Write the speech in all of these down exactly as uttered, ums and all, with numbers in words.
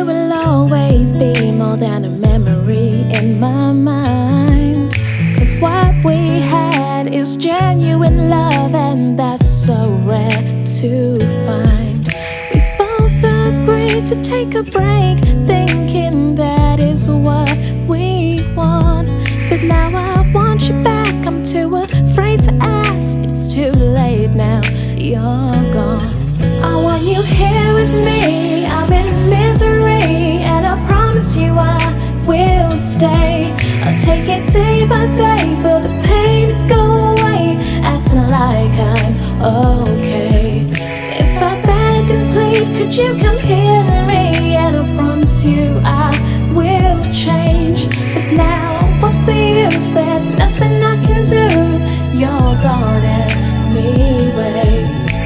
will always be more than a memory in my mind. Cause what we had is genuine love, and that's so rare to find. We both agreed to take a break, thinking that is what we want. But now I want you back, I'm too afraid to ask. It's too late now, you're gone. I want you here with me, I'm in misery, and I promise you I will stay. I'll take it day by day for the pain to go away, acting like I'm okay. If I beg and plead, could you come hear me? And I promise you I will change. But now, what's the use? There's nothing I can do. You're gone anyway.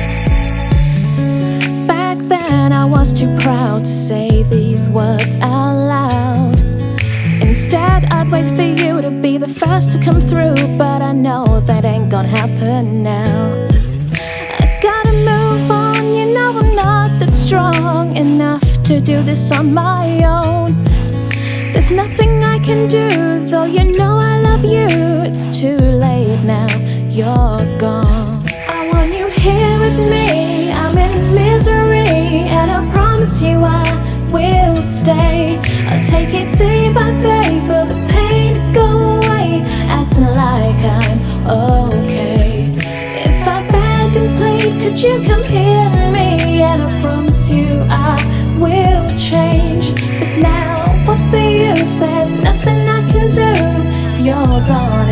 Back then I was too proud to say these words out loud. Instead I'd wait for you to be the first to come through, but I know that ain't gonna happen now. I gotta move on, you know I'm not that strong enough to do this on my own. There's nothing I can do, though you know I love you. It's too late now, you're gone. I want you here with me, I'm in misery, and I promise you I will stay. I'll take it day by day for the pain to go away, acting like I'm okay. If I beg and plead, could you come hear me? And I promise you I will change. But now, what's the use? There's nothing I can do. You're gone